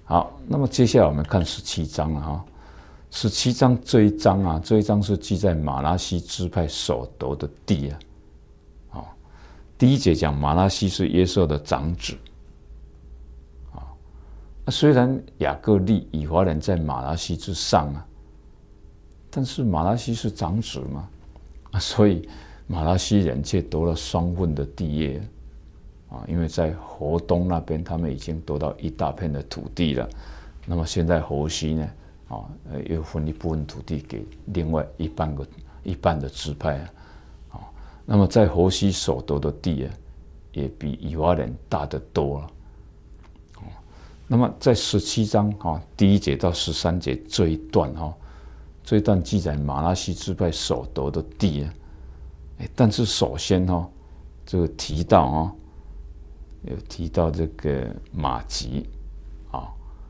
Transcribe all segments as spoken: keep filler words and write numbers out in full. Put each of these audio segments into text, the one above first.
好，那么接下来我们看十七章了哈。十七章这一章啊，这一章是记在马拉西支派所得的地啊。好，第一节讲马拉西是约瑟的长子。好，虽然雅各立以法莲在马拉西之上啊，但是马拉西是长子嘛，啊，所以马拉西人却得了双份的地业。啊，因为在河东那边，他们已经得到一大片的土地了。那么现在河西呢，啊，又分一部分土地给另外一半个一半的支派啊。啊，那么在河西所得的地啊，也比以法莲大得多了。啊，那么在十七章啊第一节到十三节这一段哈，这一段记载马拉西支派所得的地啊，但是首先哈，这个提到啊。有提到这个马吉，啊，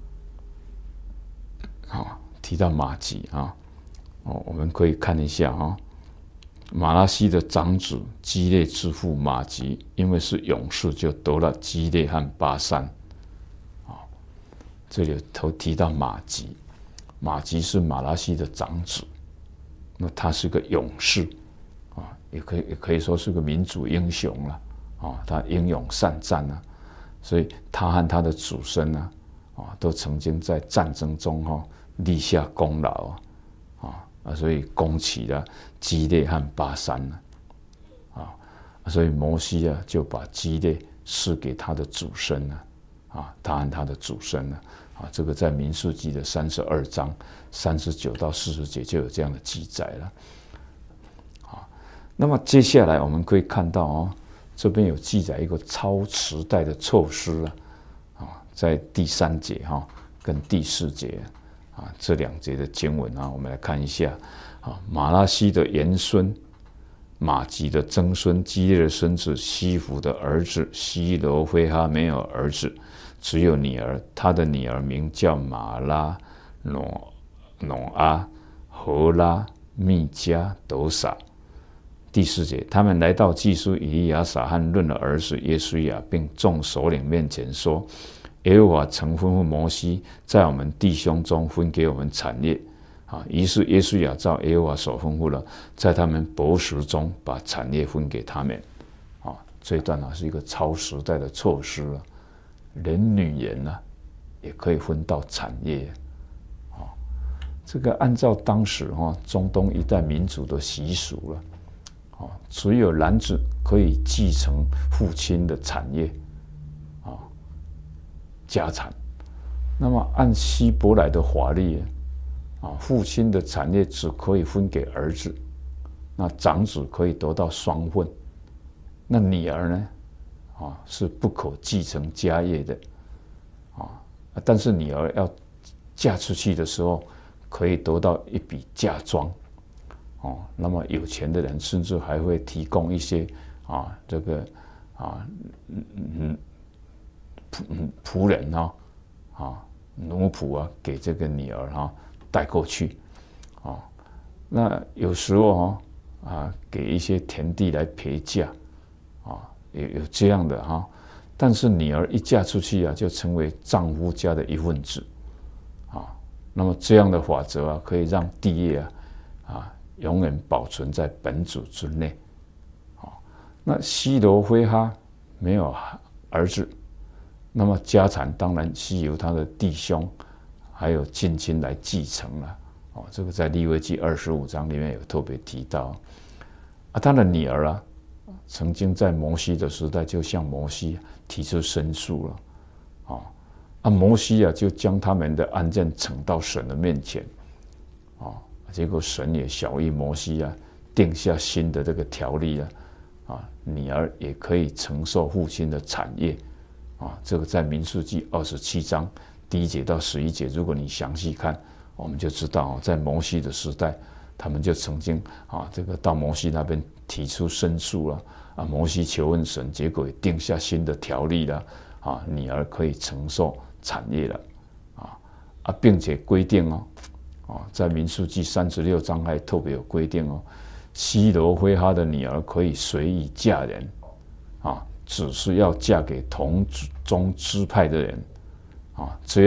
好，提到马吉啊，哦，我们可以看一下啊，马拉西的长子基列之父马吉，因为是勇士，就得了基列和巴珊，啊，这里头提到马吉，马吉是马拉西的长子，那他是个勇士，啊，也可以也可以说是个民族英雄了。啊，他英勇善战啊，所以他和他的祖孙啊，啊，都曾经在战争中哈、哦、立下功劳啊，啊，所以攻起了基列和巴珊呢，啊，所以摩西啊就把基列赐给他的祖孙呢，啊，他和他的祖孙呢，啊，这个在民数记的三十二章三十九到四十节就有这样的记载了，啊，那么接下来我们可以看到哦。这边有记载一个超时代的措施啊，啊，在第三节哈跟第四节啊这两节的经文啊，我们来看一下啊，马拉西的延孙，马吉的曾孙，基列的孙子西弗的儿子西罗非哈没有儿子，只有女儿，他的女儿名叫马拉挪挪阿荷拉密加斗撒。第四节，他们来到祭司以利亚撒和论的儿子耶稣亚，并众首领面前说：耶和华曾吩咐摩西，在我们弟兄中分给我们产业。啊，于是耶稣亚照耶和华所吩咐了，在他们伯食中把产业分给他们。啊，这一段啊是一个超时代的措施啊，连女人呢、啊、也可以分到产业。啊，这个按照当时哈、啊、中东一带民族的习俗了。啊，只有男子可以继承父亲的产业，啊，家产。那么按希伯来的法律，啊，父亲的产业只可以分给儿子，那长子可以得到双份，那女儿呢，啊，是不可继承家业的，啊，但是女儿要嫁出去的时候，可以得到一笔嫁妆。哦，那么有钱的人甚至还会提供一些啊，这个啊，嗯嗯仆仆人哈、啊，啊奴仆啊，给这个女儿哈、啊、带过去，啊，那有时候哈 啊, 啊给一些田地来陪嫁，啊有有这样的哈、啊，但是女儿一嫁出去啊，就成为丈夫家的一份子，啊，那么这样的法则啊，可以让地业啊啊。永远保存在本主之内，好，那西罗非哈没有儿子，那么家产当然是由他的弟兄还有近亲来继承了，哦，这个在利未记二十五章里面有特别提到，啊，他的女儿啊，曾经在摩西的时代就向摩西提出申诉了，啊，啊，摩西啊就将他们的案件呈到神的面前，啊。结果神也晓谕摩西啊，定下新的这个条例啊，啊，女儿也可以承受父亲的产业，啊，这个在民数记二十七章第一节到十一节，如果你详细看，我们就知道，在摩西的时代，他们就曾经啊，这个到摩西那边提出申诉了，啊，摩西求问神，结果也定下新的条例了，啊，女儿可以承受产业了，啊啊，并且规定哦。啊，在民数记三十六章还特别有规定哦，西罗非哈的女儿可以随意嫁人，啊，只是要嫁给同宗支派的人，啊，这样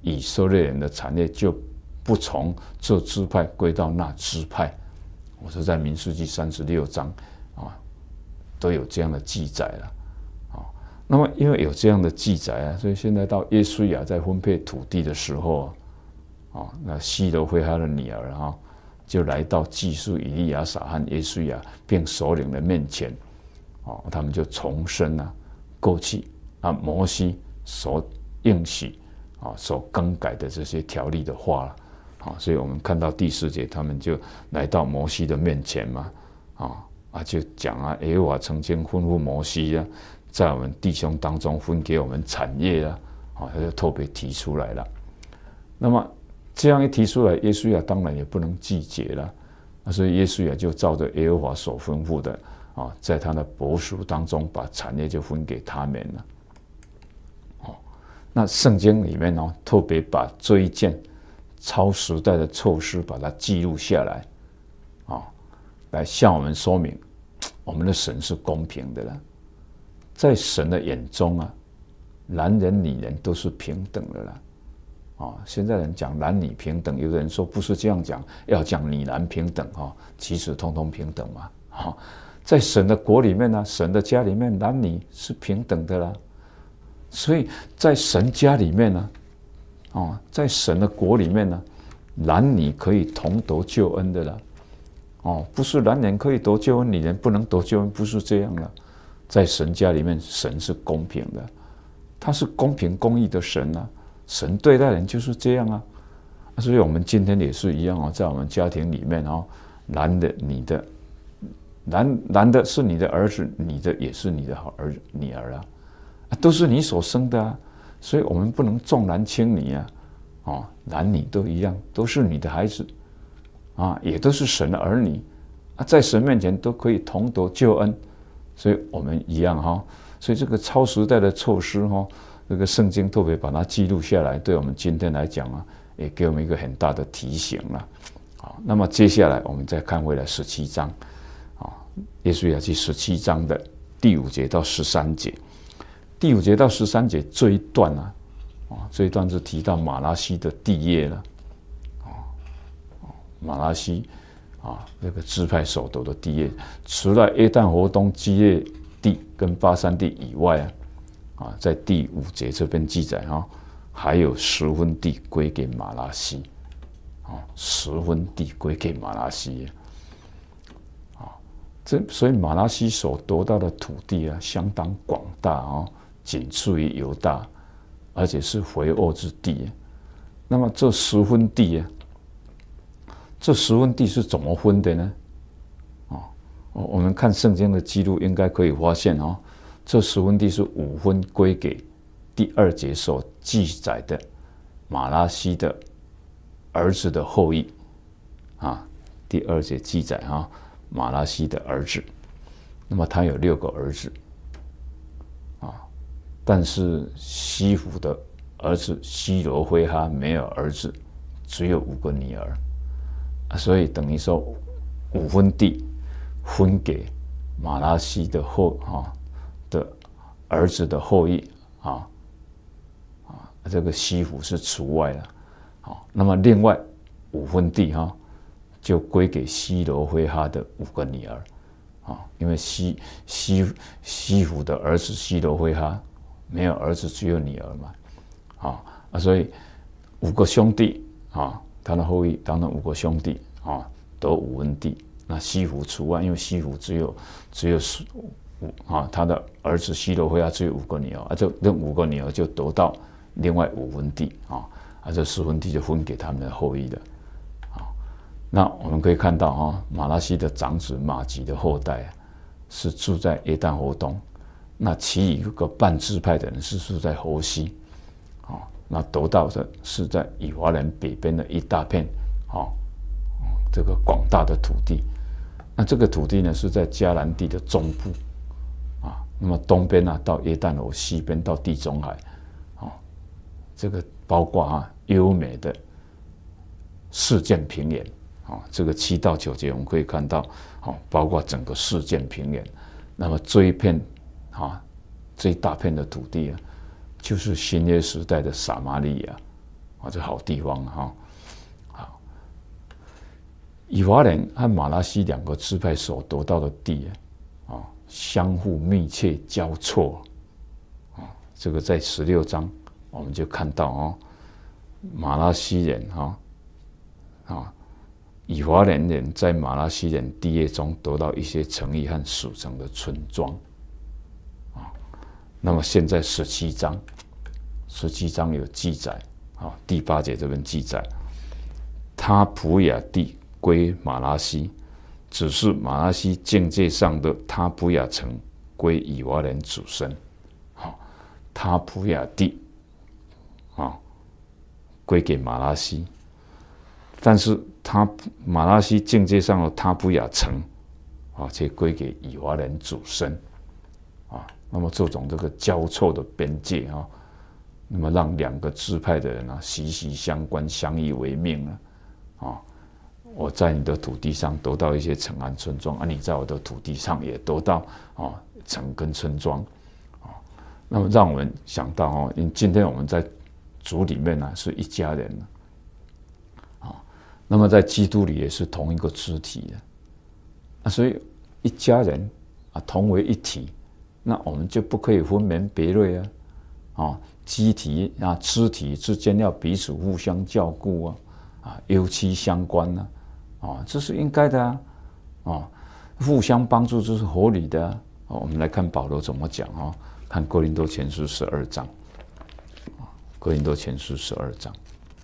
以色列人的产业就不从这支派归到那支派。我是在民数记三十六章啊，都有这样的记载了啊。那么因为有这样的记载啊，所以现在到约书亚在分配土地的时候啊，那西罗非哈的女儿啊，就来到祭司以利亚撒和约书亚并首领的面前啊，他们就重申啊过去啊摩西所应许啊所更改的这些条例的话了。啊，所以我们看到第四节，他们就来到摩西的面前嘛，啊啊，就讲啊，耶和华曾经吩咐摩西啊，在我们弟兄当中分给我们产业啊，啊，他就特别提出来了。那么这样一提出来，约书亚当然也不能拒绝了，啊，所以约书亚就照着耶和华所吩咐的啊，在他的伯属当中把产业就分给他们了。哦，那圣经里面哦，特别把这一件超时代的措施把它记录下来，啊，来向我们说明，我们的神是公平的了。在神的眼中啊，男人女人都是平等的了。啊，现在人讲男女平等，有的人说不是这样讲，要讲女男平等啊，其实通通平等嘛。啊，在神的国里面呢，神的家里面，男女是平等的啦。所以在神家里面呢。哦，在神的国里面呢，男女可以同得救恩的啦。哦，不是男人可以得救恩，女人不能得救恩，不是这样的。在神家里面，神是公平的，他是公平公义的神啊。神对待人就是这样啊。所以我们今天也是一样啊，在我们家庭里面啊，男的、女的，男男的是你的儿子，女的也是你的儿女儿啊，都是你所生的啊。所以我们不能重男轻女啊，哦，男女都一样，都是你的孩子，啊，也都是神的儿女，啊，在神面前都可以同得救恩，所以我们一样哈。所以这个超时代的措施哈，这个圣经特别把它记录下来，对我们今天来讲啊，也给我们一个很大的提醒了。好，那么接下来我们再看回来十七章，啊，约书亚记十七章的第五节到十三节。第五节到十三节这一段啊，啊，这一段是提到马拉西的地业了，啊，马拉西啊，那个支派首斗的地业，除了约旦河东基列地跟巴珊地以外啊，啊，在第五节这边记载啊，还有十分地归给马拉西，啊，十分地归给马拉西，啊，这所以马拉西所得到的土地啊，相当广大啊。仅次于犹大，而且是肥沃之地。那么这十分地啊，这十分地是怎么分的呢？啊，我们看圣经的记录，应该可以发现哦，这十分地是五分归给第二节所记载的马拉西的儿子的后裔啊。第二节记载啊，马拉西的儿子，那么他有六个儿子。但是西弗的儿子西罗非哈没有儿子，只有五个女儿，所以等于说五分地分给马拉西的后啊的儿子的后裔啊啊，这个西弗是除外了。好，那么另外五分地哈、啊、就归给西罗非哈的五个女儿啊，因为西西西弗的儿子西罗非哈。没有儿子，只有女儿嘛，啊啊，所以五个兄弟啊，他的后裔当然五个兄弟啊，得五分地。那西弗除外，因为西弗只有只有五啊，他的儿子西罗非哈只有五个女儿，啊，这这五个女儿就得到另外五分地啊，啊，这十分地就分给他们的后裔了。啊，那我们可以看到啊，马拉西的长子马吉的后代啊，是住在约旦河东。那其余一个半支派的人是住在河西，啊，那得到的是在以法莲北边的一大片，啊，这个广大的土地。那这个土地呢是在迦南地的中部，啊，那么东边呢到约旦河，西边到地中海，啊，这个包括啊优美的事件平原，啊，这个七到九节我们可以看到，啊，包括整个事件平原。那么这一片。啊，这一大片的土地啊，就是新约时代的撒玛利亚， 啊，这好地方哈。好，以法莲和马拉西两个支派所得到的地啊，相互密切交错啊，这个在十六章我们就看到哦，马拉西人哈啊。以法莲人在马拉西人地业中得到一些城邑和属城的村庄，啊，那么现在十七章，十七章有记载，啊，第八节这边记载，他普雅地归马拉西，只是马拉西境界上的他普雅城归以法莲子孙，好，他普雅地，啊，归给马拉西。但是他马拉西境界上的他普雅城啊，却归给以法莲子孙啊。那么这种这个交错的边界啊，那么让两个支派的人啊息息相关，相依为命了啊。我在你的土地上得到一些城安村庄啊，你在我的土地上也得到啊城跟村庄啊。那么让我们想到哦，因今天我们在主里面呢、啊、是一家人。那么在基督里也是同一个肢体的，啊，所以一家人啊同为一体，那我们就不可以分门别类啊，啊，肢体啊肢体之间要彼此互相照顾啊，啊，休戚相关啊，啊，这是应该的啊，啊，互相帮助这是合理的啊。啊我们来看保罗怎么讲啊，看哥林多前书十二章，哥林多前书十二章。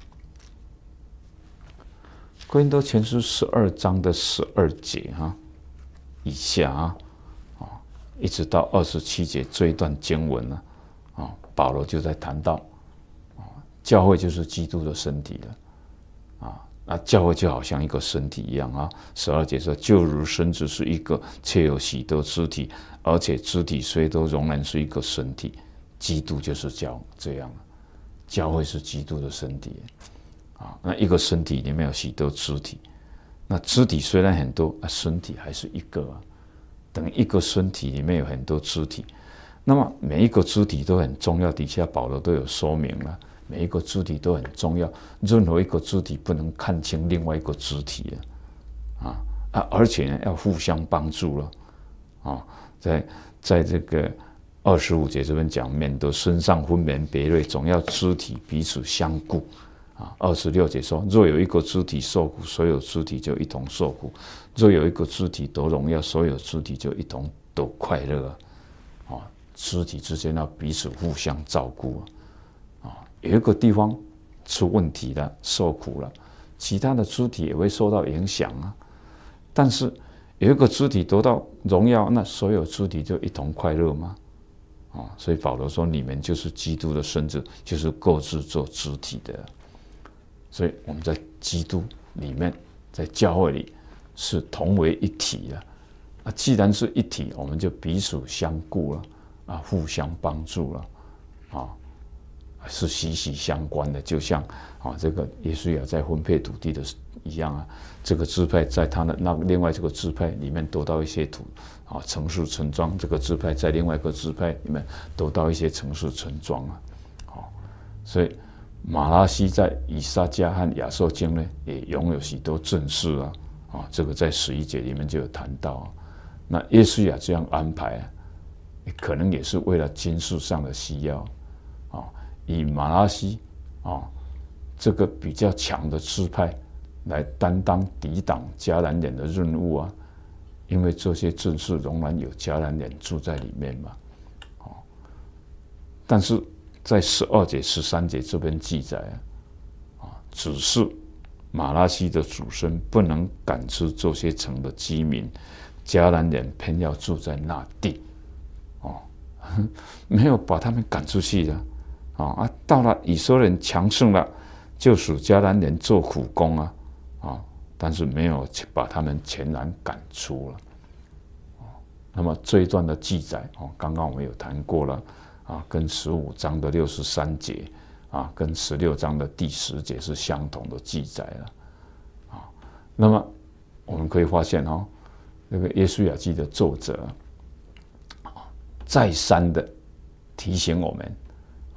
哥林多前书十二章的十二节哈以下啊，一直到二十七节这一段经文呢，啊，保罗就在谈到，啊，教会就是基督的身体了，啊，那教会就好像一个身体一样啊。十二节说，就如身子是一个，却有许多肢体，而且肢体虽都仍然是一个身体，基督就是教这样，教会是基督的身体。啊，那一个身体里面有许多肢体，那肢体虽然很多，啊，身体还是一个啊。等于一个身体里面有很多肢体，那么每一个肢体都很重要。底下保罗都有说明了，每一个肢体都很重要，任何一个肢体不能看清另外一个肢体啊啊，而且呢要互相帮助了啊，在在这个二十五节这边讲，免得身上分门别类，总要肢体彼此相顾。啊，二十六节说，若有一个肢体受苦，所有肢体就一同受苦；若有一个肢体得荣耀，所有肢体就一同得快乐啊！啊，肢体之间要彼此互相照顾啊！啊，有一个地方出问题了，受苦了，其他的肢体也会受到影响啊。但是有一个肢体得到荣耀，那所有肢体就一同快乐吗？啊，所以保罗说，你们就是基督的身子，就是各自做肢体的。所以我们在基督里面，在教会里是同为一体的啊。既然是一体，我们就彼此相顾了啊，互相帮助了啊，是息息相关的。就像啊，这个耶稣也在分配土地的一样啊，这个支派在他的那另外这个支派里面得到一些土啊城市村庄，这个支派在另外一个支派里面得到一些城市村庄啊，好，所以。马拉西在以撒家和亚述境呢，也拥有许多镇势啊，啊，这个在十一节里面就有谈到啊。那耶稣亚这样安排啊，可能也是为了军事上的需要啊，以马拉西啊这个比较强的支派来担当抵挡迦南人的任务啊，因为这些镇势仍然有迦南人住在里面嘛，啊，但是。在十二节、十三节这边记载啊，只是马拉西的祖孙不能赶出这些城的居民，迦南人偏要住在那地，哦，没有把他们赶出去的啊啊！到了以色列人强盛了，就使迦南人做苦工啊啊，但是没有把他们全然赶出了。那么这一段的记载哦，刚刚我们有谈过了。啊，跟十五章的六十三节啊，跟十六章的第十节是相同的记载了啊。那么我们可以发现哦，那个约书亚记的作者啊，再三的提醒我们啊，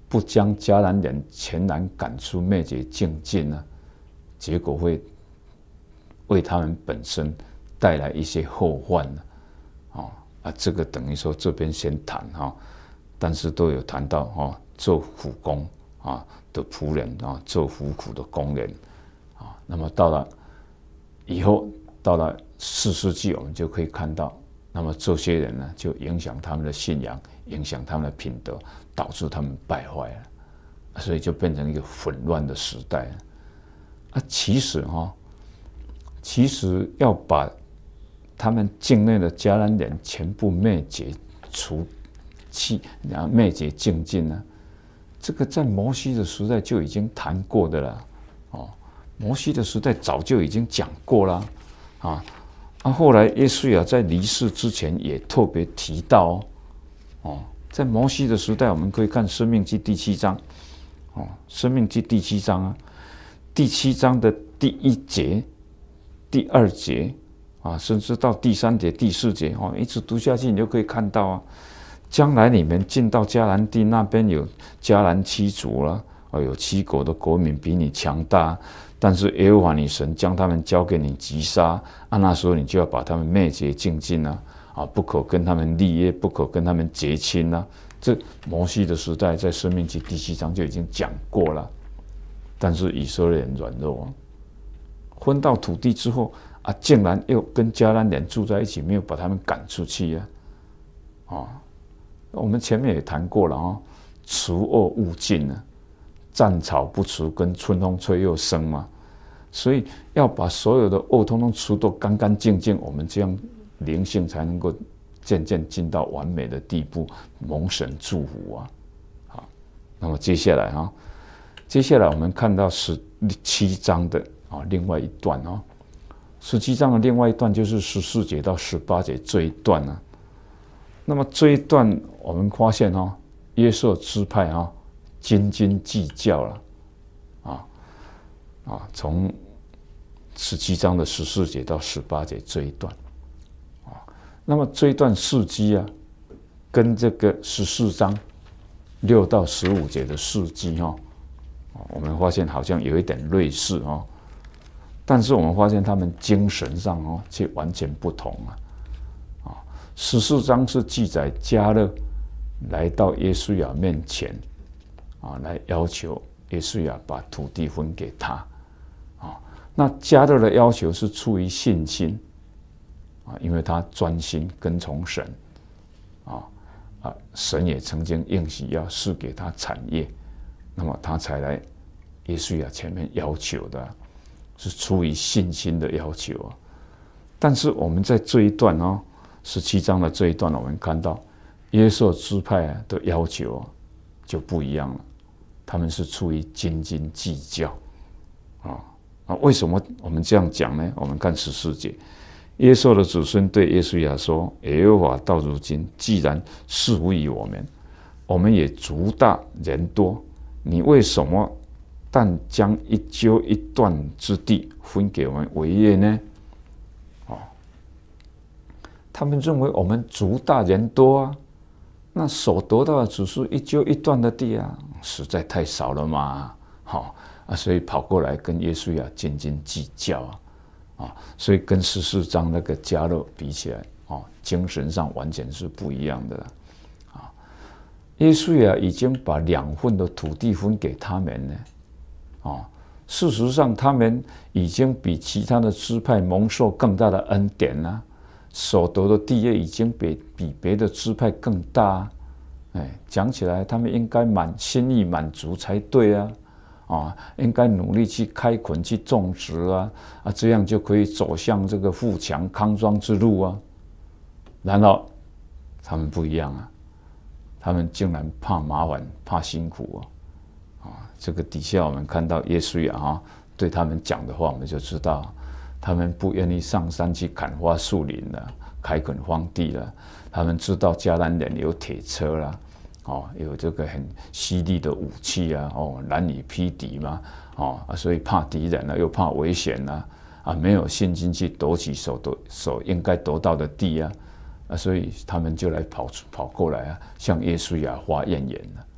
不将迦南人全然赶出灭绝境境呢，结果会为他们本身带来一些后患呢。哦啊，这个等于说这边先谈哈，但是都有谈到哈，做苦工啊的仆人啊，做苦苦的工人啊。那么到了以后，到了四世纪，我们就可以看到，那么这些人呢，就影响他们的信仰，影响他们的品德，导致他们败坏了，所以就变成一个混乱的时代啊。其实哈，其实要把他们境内的迦南人全部灭绝除去，然后灭绝净尽呢，这个在摩西的时代就已经谈过的了哦。摩西的时代早就已经讲过了啊。啊，后来耶稣亚在离世之前也特别提到哦，哦，在摩西的时代，我们可以看《申命记》第七章哦，《申命记》第七章啊，第七章的第一节、第二节啊，甚至到第三节、第四节哦，一直读下去，你就可以看到啊，将来你们进到迦南地，那边有迦南七族了，哦，有七国的国民比你强大。但是耶和华你神将他们交给你击杀，啊，那时候你就要把他们灭绝净尽啊，啊，不可跟他们立约，不可跟他们结亲啊。这摩西的时代在申命记第七章就已经讲过了。但是以色列人软弱啊，分到土地之后啊，竟然又跟迦南人住在一起，没有把他们赶出去啊。啊，我们前面也谈过了啊，除恶务尽啊。战草不除，跟春风吹又生嘛，所以要把所有的恶通通除得干干净净，我们这样灵性才能够渐渐进到完美的地步，蒙神祝福啊。好，那么接下来啊，接下来我们看到十七章的啊另外一段啊，十七章的另外一段就是十四节到十八节这一段啊。那么这一段我们发现啊，约瑟支派啊。斤斤计较了，啊啊，从十七章的十四节到十八节这一段，啊，那么这一段事迹啊，跟这个十四章六到十五节的事迹哈，我们发现好像有一点类似哦，但是我们发现他们精神上哦却完全不同啊，啊，十四章是记载迦勒来到约书亚面前。啊，来要求约书亚把土地分给他，啊，那迦勒的要求是出于信心，啊，因为他专心跟从神，啊啊，神也曾经应许要赐给他产业，那么他才来约书亚前面要求的，是出于信心的要求啊。但是我们在这一段哦，十七章的这一段，我们看到约瑟支派的要求就不一样了。他们是出于斤斤计较，啊啊！为什么我们这样讲呢？我们看十四节，约瑟的子孙对约书亚说：“耶和华到如今既然赐福于我们，我们也族大人多，你为什么但将一揪一段之地分给我们为业呢？”啊，他们认为我们族大人多啊。那所得到的只是一揪一段的地啊，实在太少了嘛，好啊，所以跑过来跟约书亚斤斤计较啊，啊，所以跟十四章那个迦勒比起来，啊，精神上完全是不一样的啊。约书亚已经把两份的土地分给他们呢，啊，事实上他们已经比其他的支派蒙受更大的恩典了。所得的地业已经比比别的支派更大，哎，讲起来他们应该满心意满足才对啊，啊，应该努力去开垦去种植啊，啊，这样就可以走向这个富强康庄之路啊。然后他们不一样啊，他们竟然怕麻烦怕辛苦啊，啊，这个底下我们看到约书亚啊对他们讲的话，我们就知道。他们不愿意上山去砍伐树林了，开垦荒地了。他们知道迦南人有铁车啦，哦，有这个很犀利的武器啊，哦，难以匹敌嘛，哦，所以怕敌人啊，又怕危险啊，啊，没有信心去夺取所得所应该得到的地啊，啊，所以他们就来跑跑过来啊，向约书亚发怨言了。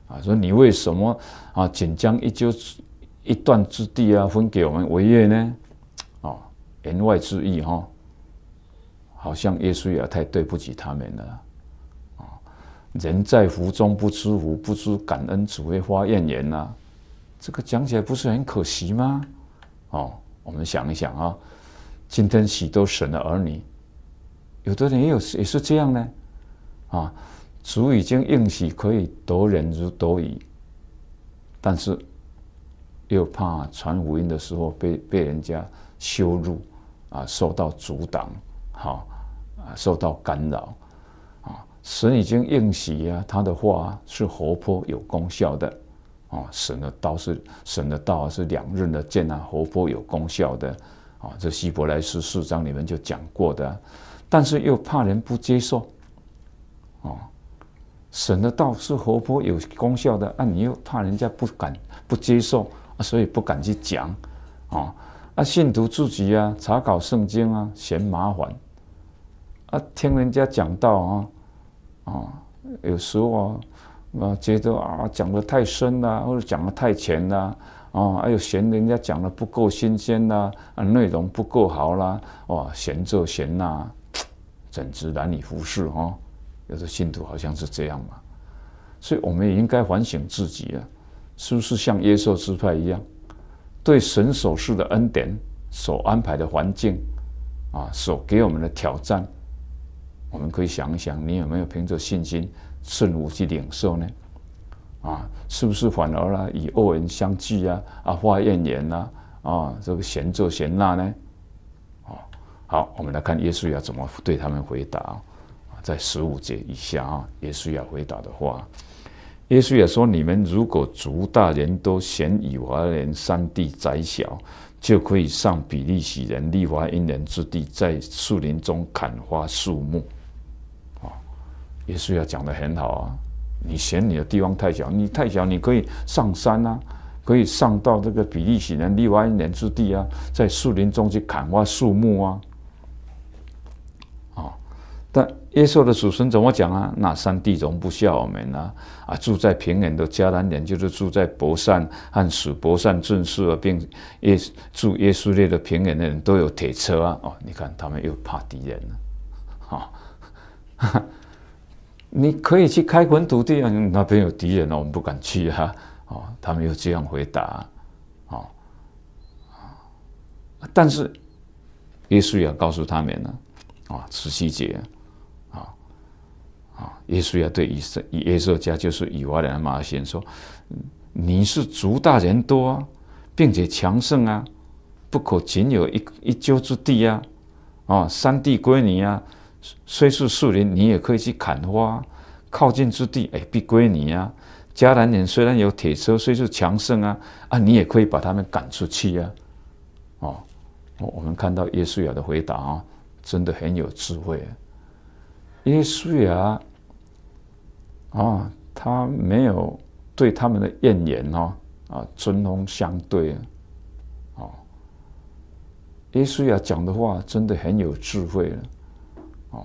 啊，说你为什么啊仅将一丘一段之地啊分给我们为业呢？哦，言外之意哈、哦，好像耶稣也太对不起他们了。啊、哦，人在福中不知福，不知感恩，只会发怨言呐。这个讲起来不是很可惜吗？哦，我们想一想啊，今天许多神的儿女，有的人也有也是这样呢。啊，主已经应许可以得人如得鱼，但是又怕传福音的时候被被人家羞辱啊，受到阻挡，好啊，受到干扰啊。神已经应许啊，他的话是活泼有功效的。哦，神的道是神的道是两刃的剑啊，活泼有功效的啊。这希伯来书四章里面就讲过的、啊，但是又怕人不接受。哦，神的道是活泼有功效的啊，你又怕人家不敢不接受啊，所以不敢去讲啊。啊，信徒自己啊，查考圣经啊，嫌麻烦啊，听人家讲道啊，啊，有时候啊。啊，觉得啊讲得太深啦，或者讲得太浅啦，啊，还有嫌人家讲得不够新鲜啦，啊，内容不够好啦，哇，嫌这嫌那，简直难以服侍哦。有的信徒好像是这样嘛，所以我们也应该反省自己啊，是不是像耶稣支派一样，对神所赐的恩典、所安排的环境啊，所给我们的挑战，我们可以想一想，你有没有凭着信心顺服去领受呢？啊，是不是反而啊以恶言相拒啊，啊发怨言呐，啊这个嫌这嫌那呢？哦，好，我们来看耶稣要怎么对他们回答啊，在十五节以下啊，耶稣要回答的话，耶稣也说：你们如果族大人都嫌以法莲山地窄小，就可以上比利洗人、利法因人之地，在树林中砍伐树木。耶稣要讲得很好啊，你嫌你的地方太小，你太小，你可以上山啊，可以上到这个比利洗人、利法因人之地啊，在树林中去砍伐树木啊。哦，但耶稣的子孙怎么讲啊？那山地容不下我们啊！啊，住在平原的迦南人，就是住在伯善和属伯善郡市，并耶住耶稣列的平原的人都有铁车啊。哦，你看他们又怕敌人了，啊、哦。你可以去开垦土地啊，那边有敌人啊，我们不敢去啊。哦，他们又这样回答，哦，但是耶稣也告诉他们呢，啊，十七节，啊啊，耶稣要对以色以耶稣家就是以法莲的马先说，你是族大人多啊，并且强盛啊，不可仅有一一丘之地啊，啊，山地归你啊。虽是树林，你也可以去砍伐；靠近之地，哎，必归你啊。迦南人虽然有铁车，虽是强盛啊，啊，你也可以把他们赶出去啊。哦，我们看到耶稣亚的回答啊，真的很有智慧啊。耶稣亚啊，他没有对他们的怨言哦啊针锋相对啊。哦，耶稣亚讲的话真的很有智慧了。哦，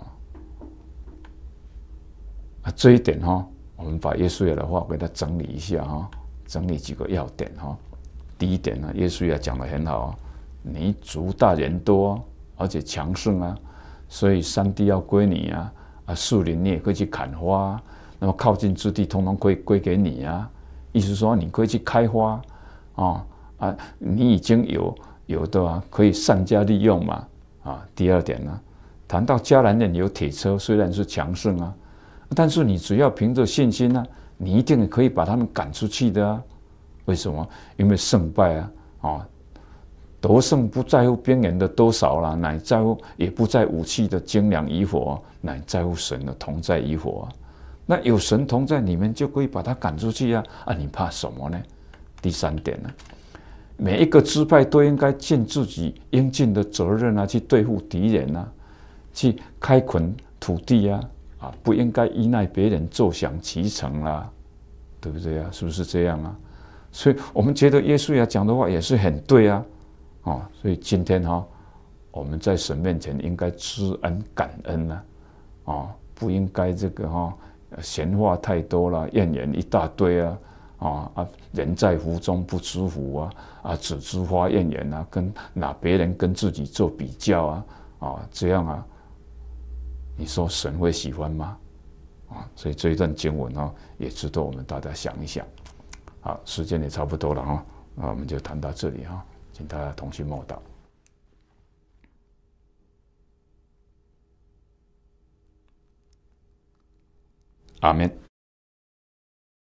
啊，这一点哈、哦，我们把耶稣亚的话给他整理一下哈、哦，整理几个要点哈、哦。第一点呢，耶稣亚讲得很好啊，你族大人多，而且强盛啊，所以山地要归你啊，啊，树林你也可以去砍伐、啊，那么靠近之地通通归归给你啊。意思说你可以去开发啊啊，你已经有有的啊，可以善加利用嘛啊。第二点呢。谈到迦南人有铁车，虽然是强盛啊，但是你只要凭着信心啊，你一定可以把他们赶出去的啊。为什么？因为胜败啊，啊，得胜不在乎兵员的多少啦，乃在乎也不在武器的精良与否，乃在乎神的同在与否啊。那有神同在，你们就可以把他赶出去啊！啊，你怕什么呢？第三点呢，每一个支派都应该尽自己应尽的责任啊，去对付敌人啊。去开垦土地啊，啊，不应该依赖别人坐享其成啦，对不对啊？是不是这样啊？所以我们觉得耶稣亚讲的话也是很对啊，哦，所以今天哈、哦，我们在神面前应该知恩感恩呐、啊，哦，不应该这个哈、哦， 闲话太多了，怨言一大堆啊，啊啊，人在福中不知福啊，啊，只知发怨言啊，跟拿别人跟自己做比较啊，啊，这样啊，你说神会喜欢吗？啊，所以这一段经文啊，也值得我们大家想一想。好，时间也差不多了啊，那我们就谈到这里啊，请大家同心默祷。阿们。